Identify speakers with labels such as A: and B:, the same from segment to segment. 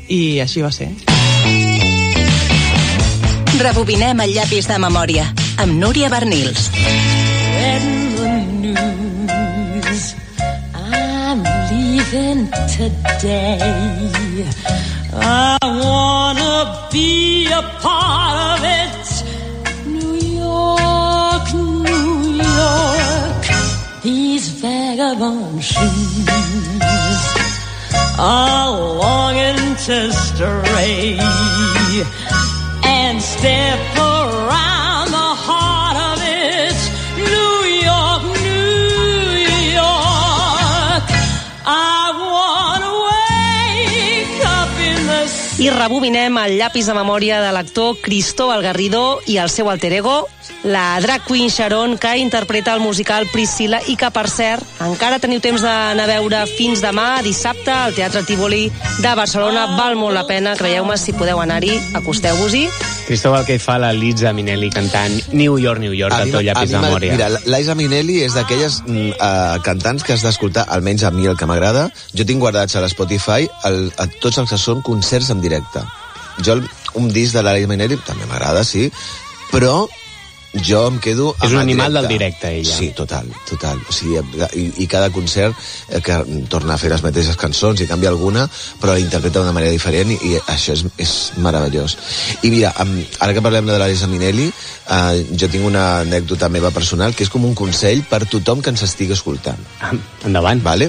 A: i així va ser.
B: Rebobinem el llapis de memòria amb Núria Bernils. I'm leaving today. I wanna be a part of it. New York, New York. These vagabond shoes are longing to stray and step around the heart of it. New York, New York. I wanna wake up in the... I rebobinem el llapis de memòria de l'actor Cristóbal Garrido i el seu alter ego, la drag queen Sharon, que interpreta el musical Priscilla i que, per cert, encara teniu temps d'anar a veure fins demà, dissabte, al Teatre Tívoli de Barcelona. Val molt la pena, creieu-me, si podeu anar-hi, acosteu-vos-hi.
C: Cristóbal, què fa la Liza Minnelli cantant New York, New York, al teu llapis de memòria?
D: Mira, Liza Minnelli és d'aquelles cantants que has d'escoltar, almenys a mi el que m'agrada. Jo tinc guardats a l'Spotify a tots els que són concerts en directe. Jo un disc de la Liza Minnelli també m'agrada, sí, però jo em quedo amb
C: és un animal
D: directe.
C: del directe, ella.
D: Sí, total. O sigui, i cada concert que torna a fer les mateixes cançons i canvia alguna, però la interpreta d'una manera diferent i això és meravellós. I mira, ara que parlem de la Liza Minnelli, jo tinc una anècdota meva personal que és com un consell per tothom que ens estigui escoltant.
C: Endavant.
D: Vale?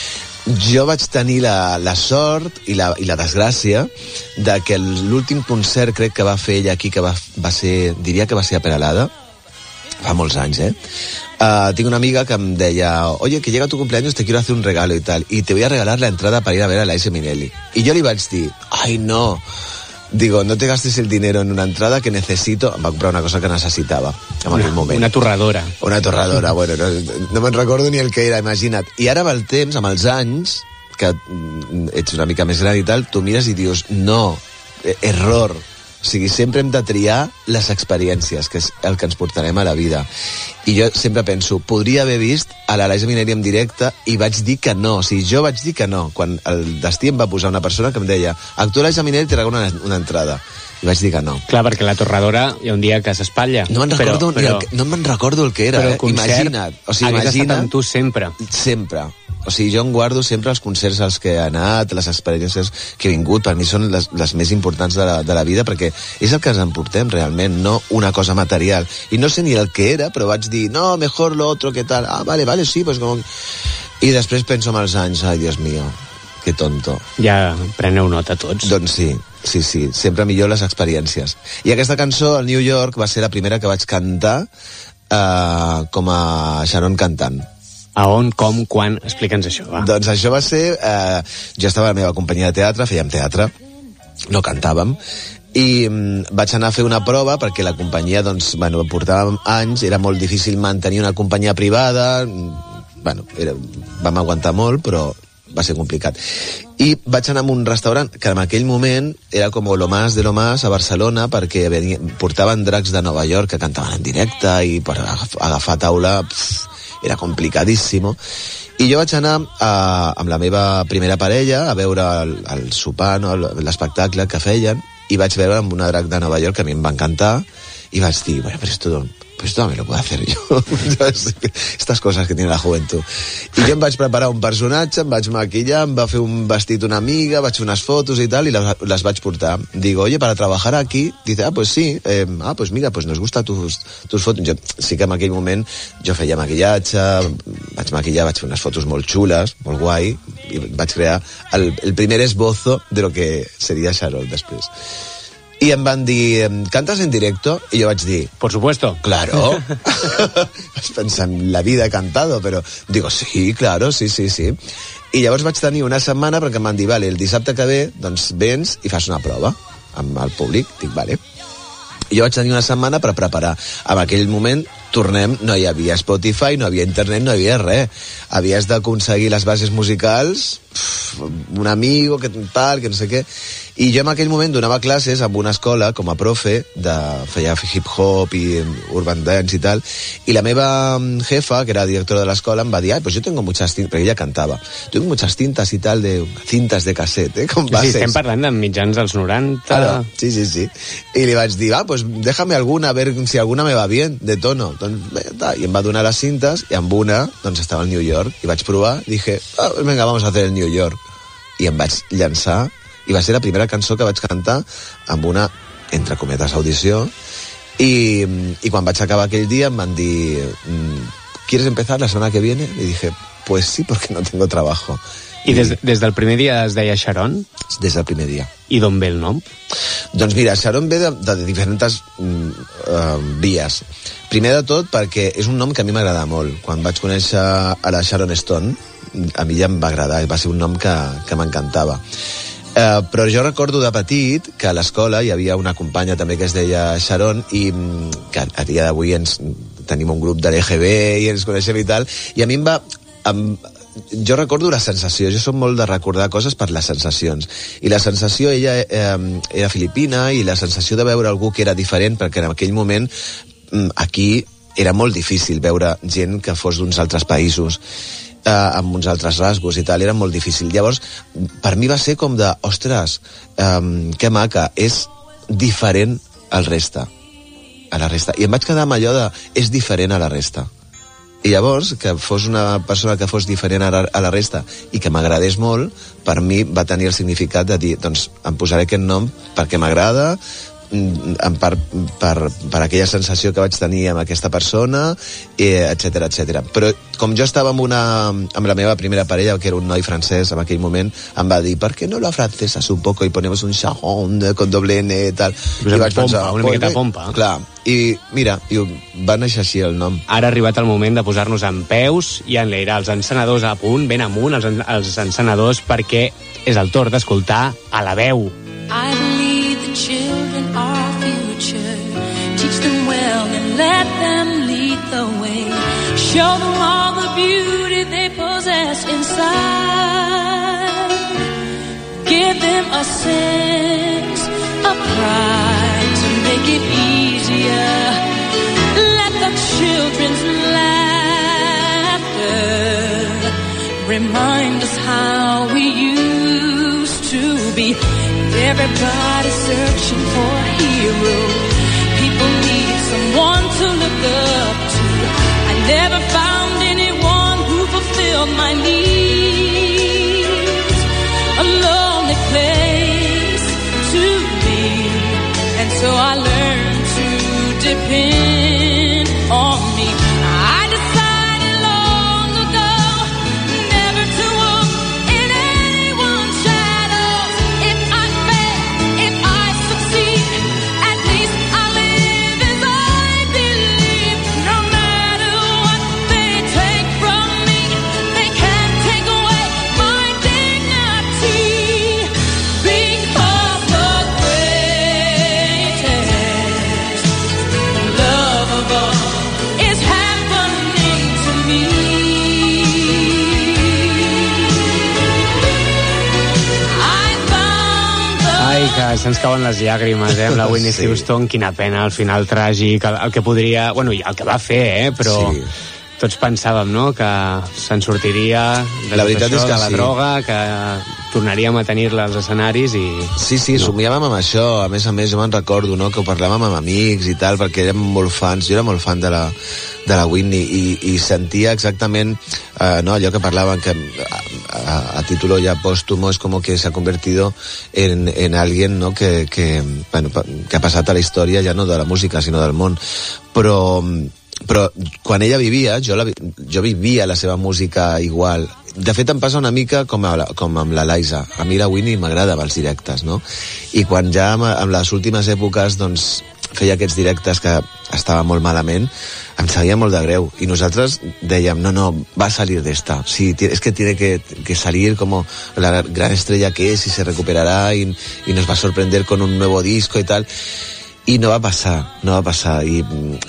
D: Jo vaig tenir la sort i la desgràcia de que l'últim concert crec que va fer ella aquí, que va ser, diria que va ser a Peralada, fa molts anys, tinc una amiga que em deia, oye, que llega tu cumpleaños, te quiero hacer un regalo y tal, y te voy a regalar la entrada para ir a ver a Liza Minnelli. I jo li vaig dir, ai no, digo, no te gastes el dinero en una entrada que necesito. Em va comprar una cosa que necessitava en aquell moment.
C: Una torradora.
D: Una torradora, bueno, no me'n recordo ni el que era, imagina't. I ara amb el temps, amb els anys, que ets una mica més gran i tal, tu mires i dius, no, error. O sigui, sempre hem de triar les experiències, que és el que ens portarem a la vida. I jo sempre penso, podria haver vist a la Liza Minnelli en directe i vaig dir que no. O sigui, jo vaig dir que no. Quan el destí em va posar una persona que em deia, actua Liza Minnelli, te regalo una entrada. I vaig dir que no.
C: Clar, perquè la torradora hi ha un dia que s'espatlla.
D: No me'n recordo el que era,
C: però el concert,
D: imagina't. O sigui,
C: hagués estat amb tu sempre.
D: Sempre. O sigui, jo em guardo sempre els concerts als que he anat, les experiències que he vingut, per mi són les més importants de la vida, perquè és el que ens emportem realment, no una cosa material. I no sé ni el que era, però vaig dir, no, mejor lo otro, ¿qué tal? Ah, vale, sí, pues como... I després penso en els anys, ai, Dios mío, que tonto.
C: Ja preneu nota tots.
D: Doncs sí, sempre millor les experiències. I aquesta cançó, el New York, va ser la primera que vaig cantar com a Sharon cantant.
C: A on, com, quan? Explica'ns això, va.
D: Doncs això va ser... jo estava a la meva companyia de teatre, fèiem teatre, no cantàvem, i vaig anar a fer una prova perquè la companyia, doncs, bueno, portàvem anys, era molt difícil mantenir una companyia privada, bueno, vam aguantar molt, però va ser complicat. I vaig anar a un restaurant que en aquell moment era com lo más de lo más a Barcelona, perquè portaven dracs de Nova York que cantaven en directe i per agafar taula era complicadíssimo. I jo vaig anar amb la meva primera parella a veure el sopar, no, l'espectacle que feien, i vaig veure amb una drac de Nova York que a mi em va encantar, i vaig dir, bueno, però esto también lo puedo hacer yo. Estas cosas que tiene la juventud. I jo em vaig preparar un personatge, em vaig maquillar, em va fer un vestit una amiga, vaig fer unes fotos i tal, i les vaig portar. Digo, oye, para trabajar aquí, dice, pues sí, pues mira, pues nos gusta tus fotos. Jo, sí que en aquell moment jo feia maquillatge, vaig fer unes fotos molt xules, molt guai, i vaig crear el primer esbozo de lo que seria Sharon després. I em van dir, ¿cantas en directo? Y yo vaig dir,
C: por supuesto.
D: Claro. Vaig pensar, en la vida he cantado, però digo, sí, claro, sí. I llavors vaig tenir una setmana perquè em van dir, vale, el dissabte que ve, doncs vens i fas una prova amb el públic. Dic, vale. I jo vaig tenir una setmana per preparar. En aquell moment tornem, no hi havia Spotify, no hi havia internet, no hi havia res. Havies d'aconseguir les bases musicals, un amigo, que tal, que no sé què. I jo en aquell moment donava classes en una escola com a profe, feia hip-hop i urban dance i tal, i la meva jefa, que era directora de l'escola, em va dir, pues yo tengo muchas cintas, perquè ella cantava, tengo muchas cintas y tal, cintas de cassette, com bases.
C: Sí, estem parlant de mitjans dels 90.
D: Claro, sí. I li vaig dir, pues déjame alguna, a ver si alguna me va bien, de tono. Doncs, i em va donar les cintes, i amb una, doncs estava al New York, i vaig provar, dije, venga, vamos a hacer el New York. I em vaig llançar, i va ser la primera cançó que vaig cantar amb una, entre cometes, audició, i quan vaig acabar aquell dia em van dir, ¿quieres empezar la semana que viene? Y dije, pues sí, porque no tengo trabajo.
C: I des del primer dia es deia Sharon?
D: Des del primer dia.
C: I d'on ve el nom?
D: Doncs mira, Sharon ve de diferents vies. Primer de tot perquè és un nom que a mi m'agrada molt. Quan vaig conèixer a la Sharon Stone, a mi ja em va agradar, va ser un nom que m'encantava. Però jo recordo de petit que a l'escola hi havia una companya també que es deia Sharon i que a dia d'avui tenim un grup de l'EGB i ens coneixem i tal, i a mi jo recordo la sensació, jo soc molt de recordar coses per les sensacions, i la sensació, ella era filipina, i la sensació de veure algú que era diferent, perquè en aquell moment aquí era molt difícil veure gent que fos d'uns altres països, amb uns altres rasgos i tal, era molt difícil. Llavors, per mi va ser com de, ostres, que maca, és diferent a la resta. I em vaig quedar amb allò de, és diferent a la resta. I llavors, que fos una persona que fos diferent a la resta i que m'agradés molt, per mi va tenir el significat de dir, doncs em posaré aquest nom perquè m'agrada, en part per aquella sensació que vaig tenir amb aquesta persona, etc. Però com jo estava amb la meva primera parella, que era un noi francès en aquell moment, em va dir, ¿por qué no lo francesas un poco y ponemos un Sharon con doble N i tal?
C: I vaig pensar, una miqueta pompa.
D: Clar, i mira, va néixer així el nom.
C: Ara ha arribat el moment de posar-nos en peus i enlairar els encenedors a punt, ben amunt, els encenedors, perquè és el torn d'escoltar A la veu.
B: I believe the children are our future. Teach them well and let them lead the way. Show them all the beauty they possess inside. Give them a sense of pride to make it easier. Let the children's laughter remind us how we used to be. Everybody's searching for a hero. People need someone to look up to. I never found anyone who fulfilled my needs. A lonely place to be. And so I learned to depend on me. I decided long ago never to walk in anyone's shadows. If I fail, if I succeed, at least I live as I believe. No matter what they take from me, they can't take away my dignity. Because the greatest love of all is happening to me. I found the
C: Ai, que se'ns cauen les llàgrimes, amb la Whitney
D: Sí.
C: Houston, quina pena, al final tràgic, el que podria... Bueno, i el que va fer, però
D: Sí.
C: tots pensàvem, no?, que se'n sortiria de
D: La
C: tot
D: veritat
C: això,
D: és que
C: de la
D: sí.
C: droga, que tornaríem a tenir-la als escenaris i...
D: Sí, somiàvem amb això. A més, jo me'n recordo, no?, que ho parlàvem amb amics i tal, perquè érem molt fans. Jo era molt fan de la Whitney i sentia exactament no, allò que parlaven, que a título ya póstumo es como que se ha convertido en alguien, no?, que ha passat a la història ja no de la música, sinó del món. Però quan ella vivia, jo vivia la seva música igual. De fet, em passa una mica com amb la Liza. A mi la Whitney m'agrada els directes, no? I quan ja en les últimes èpoques doncs, feia aquests directes que estava molt malament, em sabia molt de greu. I nosaltres dèiem, no, va a salir d'esta. Sí, es que tiene que salir como la gran estrella que es y se recuperará y nos va a sorprender con un nuevo disco y tal. I no va passar. I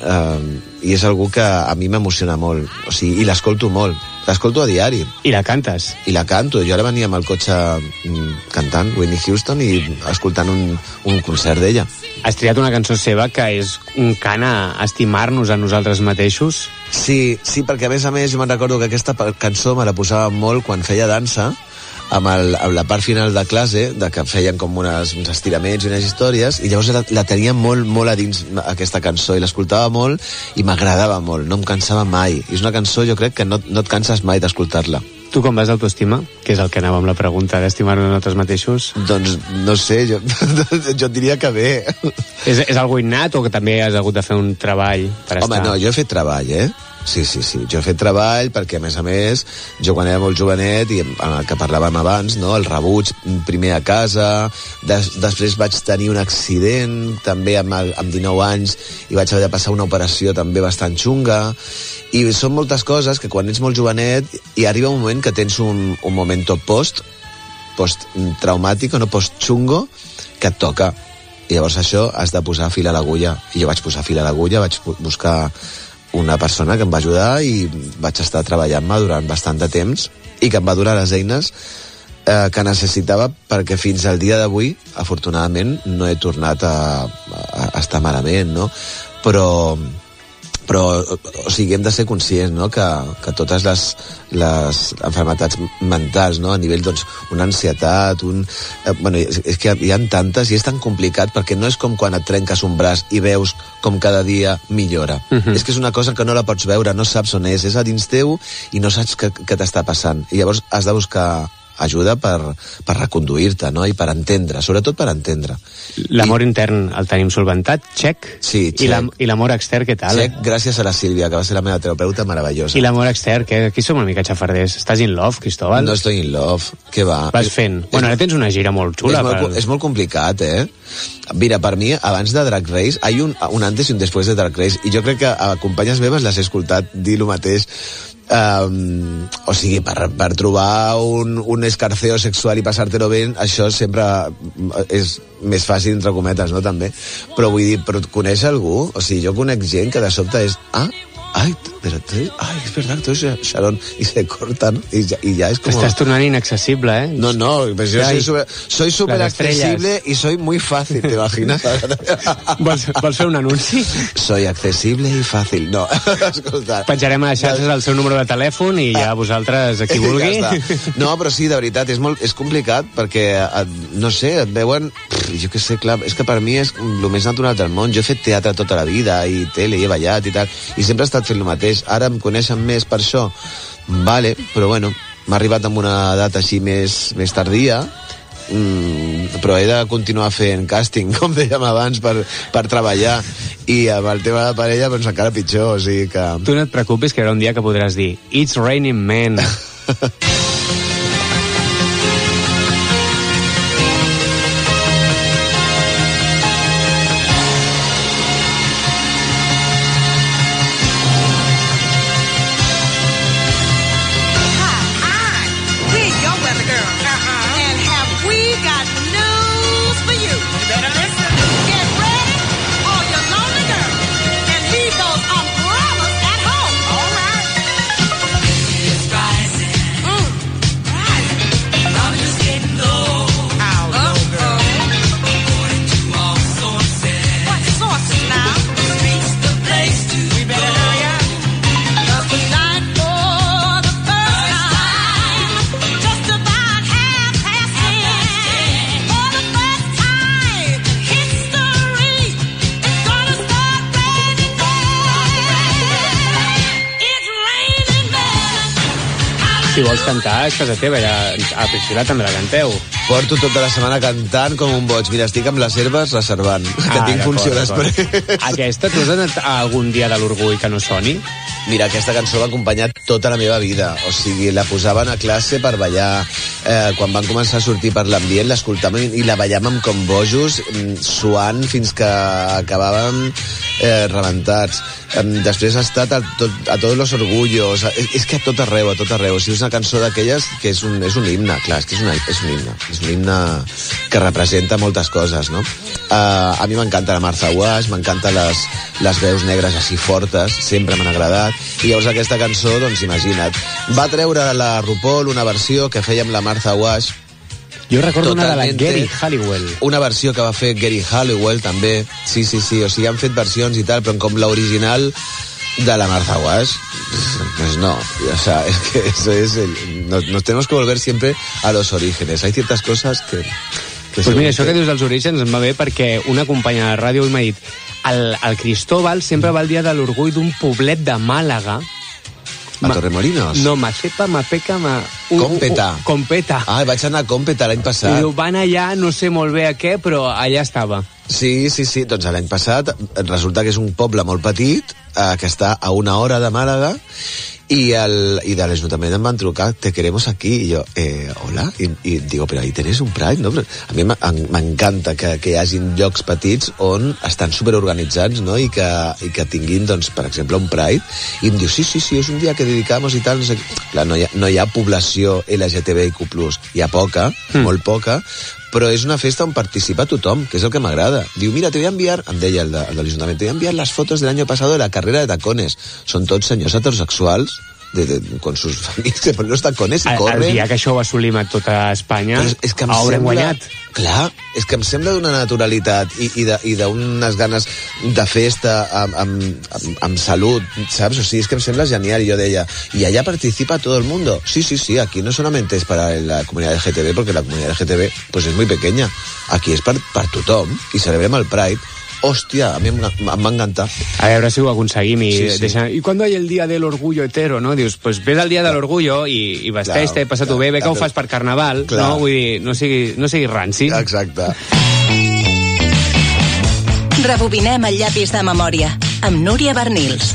D: és algú que a mi m'emociona molt. O sigui, i l'escolto molt. L'escolto a diari.
C: I la cantes?
D: I la canto. Jo ara venia amb el cotxe cantant Whitney Houston i escoltant un concert d'ella.
C: Has triat una cançó seva que és un cant a estimar-nos a nosaltres mateixos?
D: Sí, perquè a més, jo me'n recordo que aquesta cançó me la posava molt quan feia dansa, amb la part final de classe, de que feien com uns estiraments i unes històries, i llavors la tenia molt, molt a dins aquesta cançó, i l'escoltava molt i m'agradava molt, no em cansava mai. I és una cançó, jo crec, que no et canses mai d'escoltar-la.
C: Tu com vas d'autoestima? Que és el que anava amb la pregunta, d'estimar-nos a nosaltres mateixos?
D: Doncs no sé, jo diria que bé.
C: És algo innat o que també has hagut de fer un treball per estar...
D: Home, no, jo he fet treball, Sí, jo he fet treball perquè, a més, jo quan era molt jovenet, i amb el que parlàvem abans, no? El rebuig primer a casa, després vaig tenir un accident, també amb 19 anys, i vaig haver de passar una operació també bastant xunga, i són moltes coses que quan ets molt jovenet i arriba un moment que tens un momento post-traumàtic o no post-xungo, que et toca. I llavors això has de posar fil a l'agulla. I jo vaig posar fil a l'agulla, vaig buscar una persona que em va ajudar i vaig estar treballant-me durant bastant de temps i que em va donar les eines que necessitava, perquè fins al dia d'avui, afortunadament, no he tornat a estar malament, no? Però o sigui, hem de ser conscients, no? que totes les malalties mentals, no? A nivell, doncs, una ansietat, és que hi ha tantes i és tan complicat, perquè no és com quan et trenques un braç i veus com cada dia millora. És que és una cosa que no la pots veure, no saps on és a dins teu i no saps què t'està passant. I llavors has de buscar ajuda per reconduir-te, no? I per entendre, sobretot per entendre.
C: L'amor intern el tenim solventat, check.
D: Sí, check.
C: I l'amor extern, què tal?
D: Check, gràcies a la Sílvia, que va ser la meva terapeuta meravellosa.
C: I l'amor extern, que aquí som una mica xafarders. Estàs in love, Cristóbal?
D: No estoy in love, què va?
C: Vas fent. Bueno, ara tens una gira molt xula.
D: És molt complicat, Mira, per mi, abans de Drag Race, hi ha un antes i un després de Drag Race, i jo crec que a companyes meves les he escoltat dir el mateix. O sigui, per trobar un escarceo sexual i passar-te-lo bé, això sempre és més fàcil, entre cometes, no, també? Però vull dir, coneix algú? O sigui, jo conec gent que de sobte és... pero es verdad, tú eres Sharon, y se cortan y ya es como...
C: Te estás tornando inaccesible,
D: No, pues yo soy súper accesible y soy muy fácil, ¿te imaginas?
C: Vols fer un anunci?
D: Soy accesible i fàcil. No, escolta...
C: Penjarem a les xarxes el seu número de telèfon i ja vosaltres, qui vulgui...
D: No, però sí, de veritat, és complicat perquè, no sé, et veuen... Jo què sé, clar, és que per mi és el més natural del món. Jo he fet teatre tota la vida i tele, i he ballat i tal, i sempre he estat fent el mateix. Ara em coneixen més per això, vale, però bueno, m'ha arribat amb una data així més tardia, però he de continuar fent càsting, com dèiem abans, per treballar, i amb el tema de parella doncs encara pitjor, o sigui que...
C: Tu no et preocupis, que hi haurà un dia que podràs dir It's raining men. Si vols cantar, és casa teva, ja a Priscila també la canteu.
D: Porto tota la setmana cantant com un boig. Mira, estic amb les herbes reservant, que tinc funció després.
C: Aquesta, tu has anat a algun dia de l'orgull que no soni?
D: Mira, aquesta cançó m'ha acompanyat tota la meva vida. O sigui, la posaven a classe per ballar. Quan van començar a sortir per l'ambient, l'escoltàvem i la ballàvem com bojos, suant fins que acabàvem rebentats. Després ha estat a tots los orgullos. És que a tot arreu. O sigui, és una cançó d'aquelles que és un himne, clar, és que és un himne. És és un himne que representa moltes coses, no? A mi m'encanta la Martha Wash, m'encanten les veus negres així fortes, sempre m'han agradat, i llavors aquesta cançó, doncs imagina't, va treure la RuPaul una versió que feia amb la Martha Wash.
C: Jo recordo una de la Geri Halliwell.
D: Una versió que va fer Geri Halliwell, també. Sí, o sigui, han fet versions i tal, però com l'original de la Martha Wash, pues no, o sea, es que eso es nos tenemos que volver siempre a los orígenes. Hay ciertas cosas que
C: pues mira, això que dius dels orígens em va bé perquè una companya de ràdio m'ha dit el Cristóbal sempre va el dia de l'orgull d'un poblet de Màlaga.
D: A Torremolinos?
C: No, Macepa, Mapeca,
D: Còmpeta.
C: Còmpeta.
D: Ah, vaig anar a Còmpeta l'any passat.
C: I van allà, no sé molt bé a què, però allà estava.
D: Sí, doncs l'any passat resulta que és un poble molt petit que està a 1 hora de Màlaga i de l'Ajuntament em van trucar, te queremos aquí, i jo, hola, i digo, però ahí tenés un Pride, no? A mi m'encanta que hi hagin llocs petits on estan superorganitzats, no? I que tinguin, doncs, per exemple, un Pride, i em diu, sí, és un dia que dedicamos i tal, no sé què. Clar, no hi ha població LGTBIQ+, hi ha poca, molt poca, però és una festa on participa tothom, que és el que m'agrada. Diu, mira, te voy a enviar, em deia el de l'Ajuntament, te voy a enviar las fotos del año pasado de la carrera de tacones. Són tots senyors heterosexuals, con sus familias, se ponen los tacones i corren.
C: El dia que això ho assolim a tota Espanya,
D: és que
C: haurem guanyat.
D: Clar, és que em sembla d'una naturalitat i d'unes ganes de festa amb salut, saps? O sigui, és que em sembla genial. I jo deia, y allá participa todo el mundo. Sí, aquí no solamente es para la comunidad LGTB, porque la comunidad LGTB pues es muy pequeña. Aquí és per tothom, i celebrem el Pride. Hòstia, a mi em va encantar.
C: A veure si ho aconseguim i
D: sí.
C: ¿Y cuándo hay el día del orgullo hetero, no? Dius, pues ves el dia de l'orgullo i vesteix-te, passa-t'ho bé que ho fas per Carnaval, no? Vull dir, no sigui ranci.
D: Exacte.
A: Rebobinem el llapis de memòria amb Núria Bernils.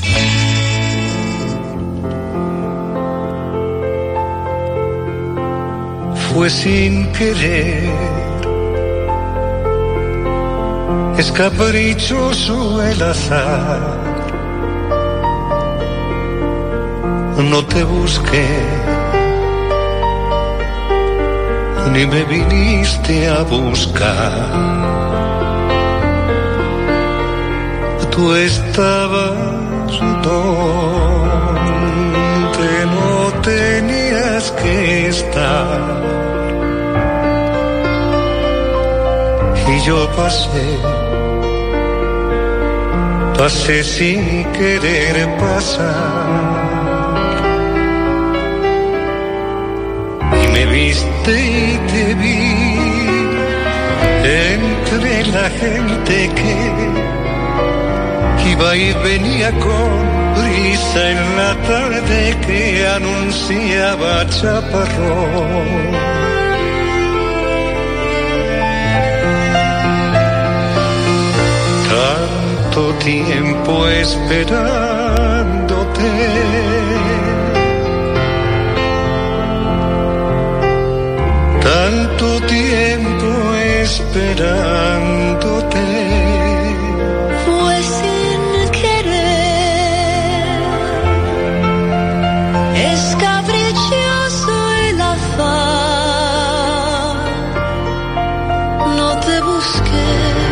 E: Fue sin querer, es caprichoso el azar, no te busqué, ni me viniste a buscar. Tú estabas donde no tenías que estar, y yo pasé sin querer pasar, y me viste y te vi entre la gente que iba y venía con brisa en la tarde que anunciaba chaparrón. Tanto tiempo esperándote, tanto tiempo esperándote.
B: Fue sin querer, es caprichoso el azar, no te busqué,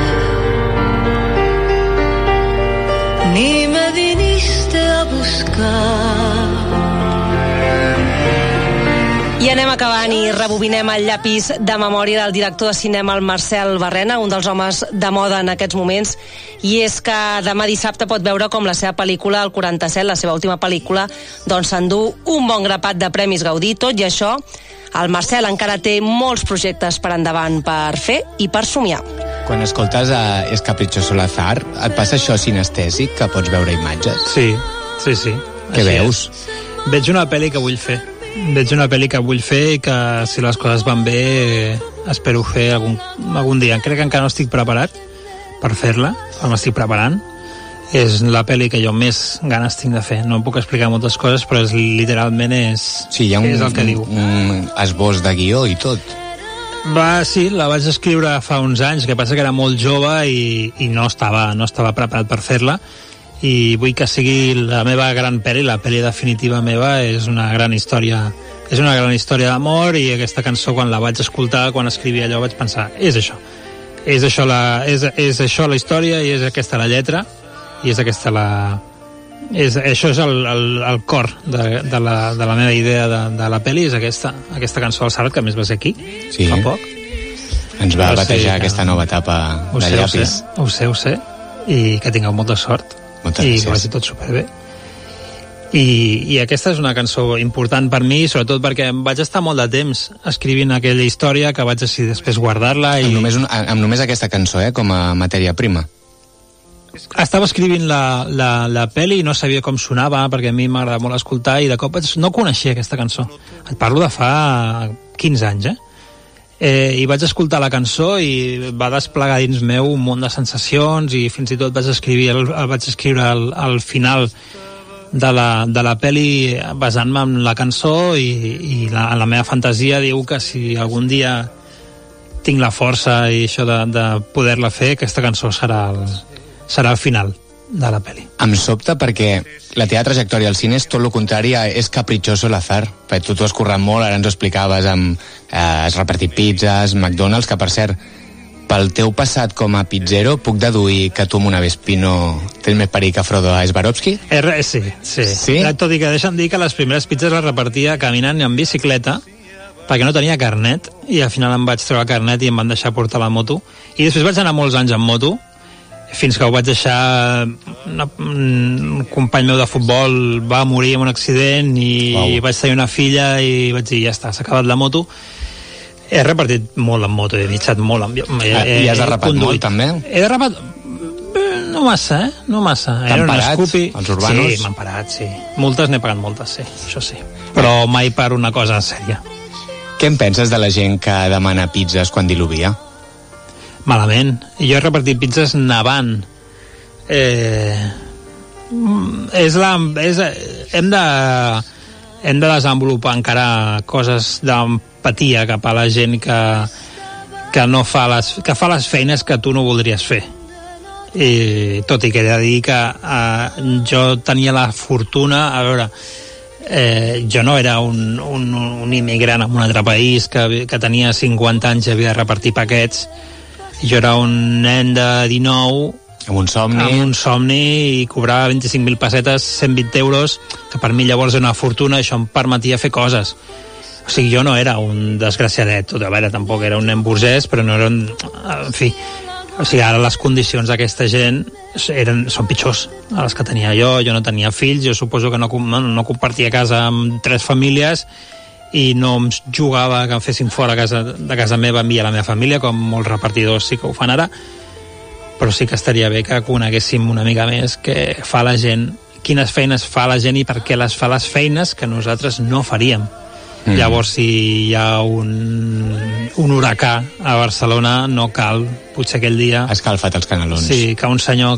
B: ni me viniste a buscar.
F: I anem acabant i rebobinem el llapis de memòria del director de cinema, el Marcel Barrena, un dels homes de moda en aquests moments, i és que demà dissabte pot veure com la seva pel·lícula, el 47, la seva última pel·lícula, doncs s'endú un bon grapat de premis Gaudí. Tot i això, el Marcel encara té molts projectes per endavant per fer i per somiar.
C: Quan escoltes Es caprichoso l'azar, et passa això sinestèsic, que pots veure imatges?
G: Sí.
C: Què veus?
G: Veig una pel·li que vull fer. i que si les coses van bé espero fer algun dia. Crec que encara no estic preparat per fer-la, però m'estic preparant. És la pel·li que jo més ganes tinc de fer. No em puc explicar moltes coses, però literalment és el que diu.
C: Un esbós de guió i tot.
G: Sí, la vaig escriure fa uns anys, que passa que era molt jove i no estava preparat per fer-la, i vull que sigui la meva gran pel·li, la pel·li definitiva meva. És una gran història d'amor, i aquesta cançó, quan la vaig escoltar, quan escrivia allò, vaig pensar, és això la història, i és aquesta la lletra, i és aquesta això és el cor de la meva idea de la pel·li, és aquesta cançó del Serrat, que a més va ser aquí fa poc.
H: Ens va batejar aquesta nova etapa de Llapis.
G: Ho sé, i que tingueu molta sort.
H: Moltes
G: gràcies. I que vagi tot superbé. I aquesta és una cançó important per mi, sobretot perquè vaig estar molt de temps escrivint aquella història, que vaig decidir després guardar-la.
H: Amb només aquesta cançó, com a matèria prima.
G: Estava escrivint la pel·li i no sabia com sonava, perquè a mi m'agrada molt escoltar, i de cop no coneixia aquesta cançó. Et parlo de fa 15 anys, i vaig escoltar la cançó i va desplegar dins meu un munt de sensacions, i fins i tot vaig escriure al final de la pel·li basant-me en la cançó, i la meva fantasia diu que si algun dia tinc la força i això de poder-la fer, aquesta cançó serà el final de la pel·li.
H: Em sobta perquè la teva trajectòria al cine és tot el contrari, és caprichoso l'azar. Tu t'ho has currat molt, ara ens ho explicaves, has repartit pizzas, McDonald's, que per cert, pel teu passat com a pizzero, puc deduir que tu amb una Vespino tens més perill que Frodo a Swarovski?
G: Sí? Tot i que deixa'm dir que les primeres pizzas les repartia caminant i en bicicleta, perquè no tenia carnet, i al final em vaig treure carnet i em van deixar portar la moto. I després vaig anar molts anys en moto, fins que ho vaig deixar. Un company meu de futbol va morir en un accident i vaig tenir una filla i vaig dir, ja està, s'ha acabat la moto. He repartit molt en moto, he viatjat molt
H: i has derrapat molt, també?
G: He derrapat no massa.
H: T'han parat, els urbanos?
G: Sí, m'han parat, sí. Multes n'he pagat moltes, sí, això sí. Però mai per una cosa sèria.
H: Què en penses de la gent que demana pizzas quan diluvia?
G: Malament. Jo he repartit pizzas nevant. Hem de desenvolupar encara coses d'empatia cap a la gent que fa les feines que tu no voldries fer. Tot i que he de dir que jo tenia la fortuna, a veure, jo no era un immigrant en un altre país que tenia 50 anys i havia de repartir paquets. Jo era un nen de 19
H: amb un somni
G: i cobrava 25.000 pessetes, 120 euros, que per mi llavors era una fortuna. Això em permetia fer coses. O sigui, jo no era un desgraciadet, a veure, tampoc era un nen burgès, però no era un... En fi, o sigui, ara les condicions d'aquesta gent són pitjors a les que tenia jo. Jo no tenia fills, jo suposo que no compartia casa amb 3 famílies, i no em jugava que em fessin fora de casa meva, enviar la meva família, com molts repartidors sí que ho fan ara. Però sí que estaria bé que coneguéssim una mica més què fa la gent, quines feines fa la gent i per què les fa les feines que nosaltres no faríem. Llavors, si hi ha un huracà a Barcelona, no cal, potser aquell dia...
H: Escalfa't els canalons.
G: Sí, que un senyor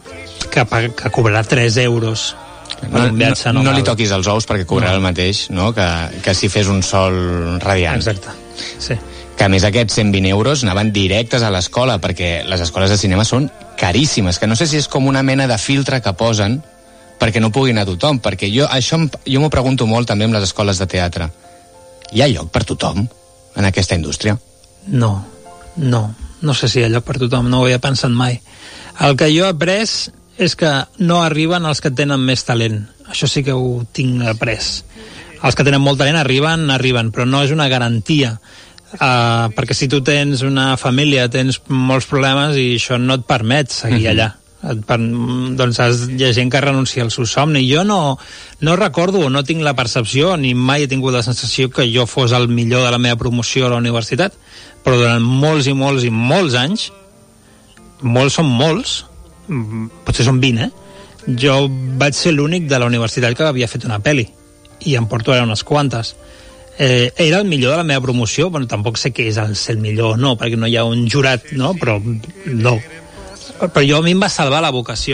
G: que cobrarà 3 euros per un viatge
H: no li toquis els ous perquè cobrarà el mateix, no? Que si fes un sol radiant.
G: Exacte, sí.
H: Que a més aquests 120 euros anaven directes a l'escola, perquè les escoles de cinema són caríssimes, que no sé si és com una mena de filtre que posen perquè no pugui anar tothom, perquè jo m'ho pregunto molt també amb les escoles de teatre. Hi ha lloc per tothom en aquesta indústria?
G: No sé si hi ha lloc per tothom, no ho havia pensat mai. El que jo he après és que no arriben els que tenen més talent. Això sí que ho tinc après. Els que tenen molt talent arriben, però no és una garantia. Perquè si tu tens una família, tens molts problemes i això no et permet seguir allà. Doncs hi ha gent que renuncia al seu somni. Jo no recordo, no tinc la percepció, ni mai he tingut la sensació que jo fos el millor de la meva promoció a la universitat, però durant molts i molts i molts anys, molts són molts, potser són 20, jo vaig ser l'únic de la universitat que havia fet una pel·li, i em porto ara unes quantes. Era el millor de la meva promoció, bueno, tampoc sé què és el millor o no, perquè no hi ha un jurat, no? Però no. Però a mi em va salvar la vocació.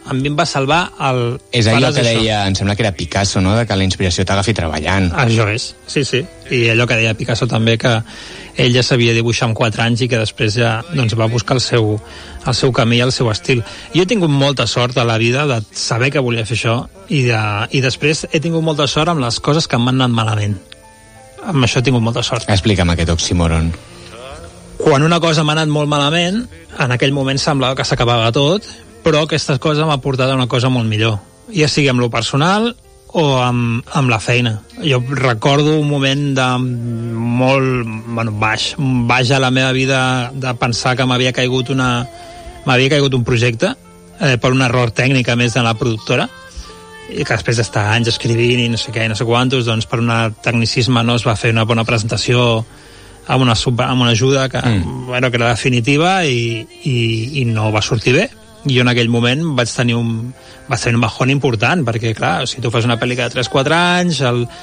G: a mi em va salvar el...
H: És allò que deia, em sembla que era Picasso, no?, de que la inspiració t'agafi treballant.
G: Això és, sí. I allò que deia Picasso també, que ell ja sabia dibuixar amb 4 anys i que després ja doncs, va buscar el seu camí, el seu estil. Jo he tingut molta sort a la vida de saber que volia fer això i després he tingut molta sort amb les coses que m'han anat malament. Amb això he tingut molta sort.
H: Explica'm aquest oxímoron.
G: Quan una cosa m'ha anat molt malament, en aquell moment semblava que s'acabava tot, però aquesta cosa m'ha portat a una cosa molt millor. Ja sigui amb lo personal o amb la feina. Jo recordo un moment de molt baix a la meva vida, de pensar que m'havia caigut un projecte per un error tècnic a més de la productora, i que després d'estar anys escrivint i no sé què i no sé quantos, doncs per un tecnicisme no es va fer una bona presentació amb una ajuda que era definitiva i no va sortir bé. I jo en aquell moment vaig tenir un bajón important, perquè clar, si tu fas una pel·lícula de 3-4 anys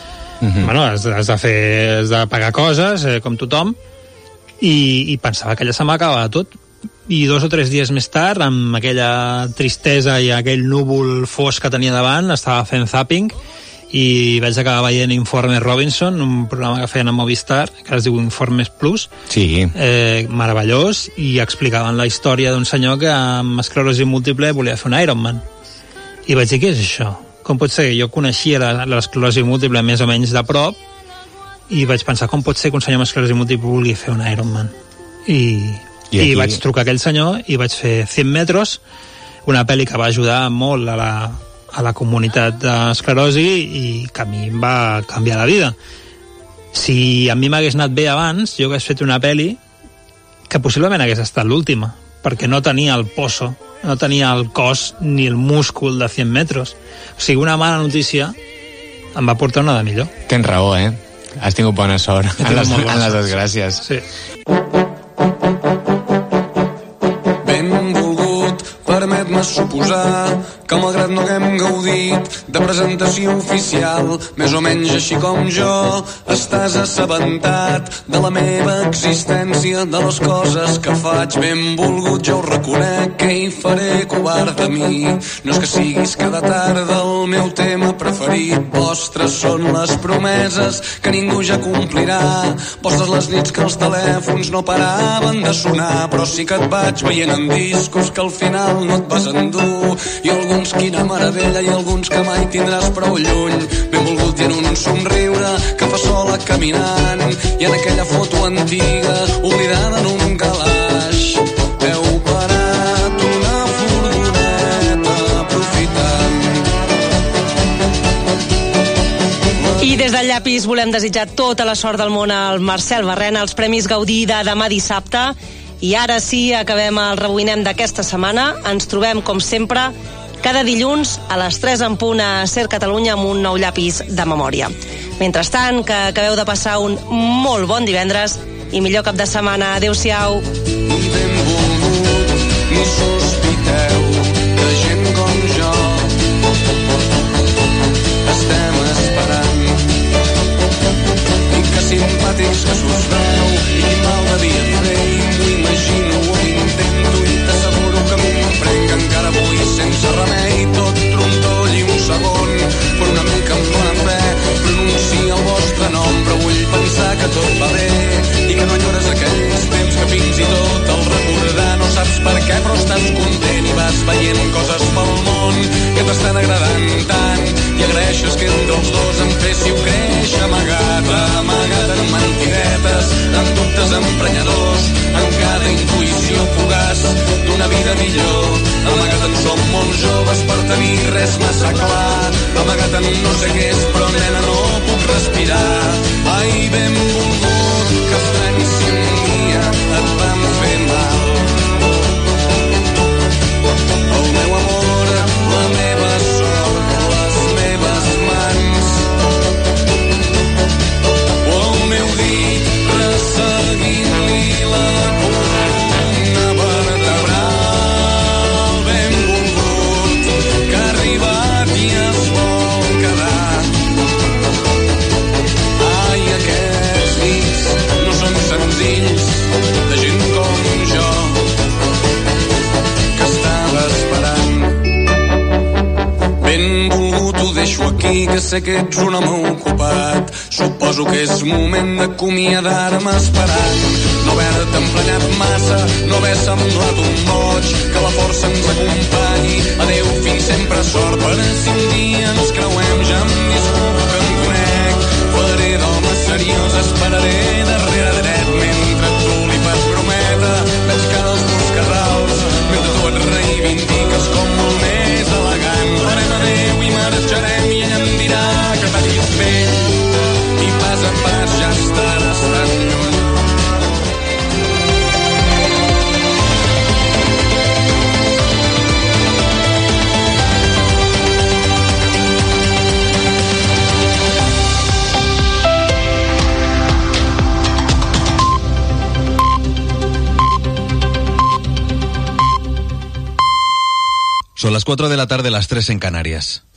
G: has de pagar coses com tothom, i pensava que allà se m'acabava tot, i 2 o 3 dies més tard, amb aquella tristesa i aquell núvol fosc que tenia davant, estava fent zapping i vaig acabar veient Informe Robinson, un programa que feien a Movistar, que es diu Informes Plus,
H: sí.
G: Meravellós, i explicaven la història d'un senyor que amb esclerosi múltiple volia fer un Ironman. I vaig dir, què és això? Com pot ser? Jo coneixia l'esclerosi múltiple més o menys de prop, i vaig pensar, com pot ser que un senyor amb esclerosi múltiple vulgui fer un Ironman? I vaig trucar a aquell senyor i vaig fer 100 metres, una pel·li que va ajudar molt a la comunitat d'esclerosi i que a mi em va canviar la vida. Si a mi m'hagués anat bé abans, jo hagués fet una pel·li que possiblement hagués estat l'última, perquè no tenia el poso, no tenia el cos ni el múscul de 100 metres. O sigui, una mala notícia em va portar una de millor.
H: Tens raó, eh? Has tingut bona sort en les desgràcies.
G: Sí.
E: Permet-me suposar que malgrat no haguem gaudit de presentació oficial, més o menys així com jo, estàs assabentat de la meva existència, de les coses que faig. Benvolgut, ja ho reconec, que hi faré covard de mi. No és que siguis cada tarda el meu tema preferit, vostres són les promeses que ningú ja complirà, vostres les nits que els telèfons no paraven de sonar, però sí que et vaig veient en discos que al final no et vas endur, i alguns quina meravella i alguns que mai tindràs prou lluny. Benvolgut, i en un somriure que fa sola caminant, i en aquella foto antiga oblidada en un calaix heu parat una furgoneta aprofitant.
F: I des del Llapis volem desitjar tota la sort del món al Marcel Barrena, als Premis Gaudí de demà dissabte. I ara sí, acabem el Rebobinem d'aquesta setmana. Ens trobem, com sempre, cada dilluns a les 3 en punt a Ser Catalunya amb un nou llapis de memòria. Mentrestant, que acabeu de passar un molt bon divendres i millor cap de setmana. Adéu-siau.
E: Benvolgut, ni sospiteu que gent com jo estem esperant, i que simpàtics que s'us veu i quin mal devien fer, m'ho imagino, ho intento i t'asseguro que m'ho prenc encara avui sense remei, tot trontoll i un segon, per una mica amb bona fe pronuncia el vostre nom, però vull pensar que tot va bé i que no enyores aquells temps que fins i tot el recordar no saps per què, però estàs content i vas veient coses pel món que t'estan agradant tant, i agraeixes que entre els dos em féssiu créixer amagat en mentidetes, en dubtes emprenyadors, en cada intuïció fugaç d'una vida millor. Amagat en som molt joves per tenir res massa clar, amagat en no sé què és, però nena no puc respirar. Ai, benvolgut, que estrany si un dia et vam fer mal. El meu amor, la meva sort, les meves mans, o el meu dit resseguint-li la columna vertebral. Benvolgut, que ha arribat i es vol quedar. Ai, aquest que sé que ets un home ocupat. Suposo que és moment d'acomiadar-me esperant. No haver-te emprenyat massa, no haver semblat un boig, que la força ens acompanyi. Adéu, fins sempre, sort, per si un dia ens creuem. Ja em disculpo que em conec, faré d'home seriós, esperaré darrere dret mentre tu li fas brometa. Veig que els teus casals, mentre tu et reivindiques com molt més elegant. Farem adéu i marxarem i ella em dirà que t'ha vist vell i pas a pas ja estaràs tan lluny.
I: Son las 4 de la tarde, las 3 en Canarias.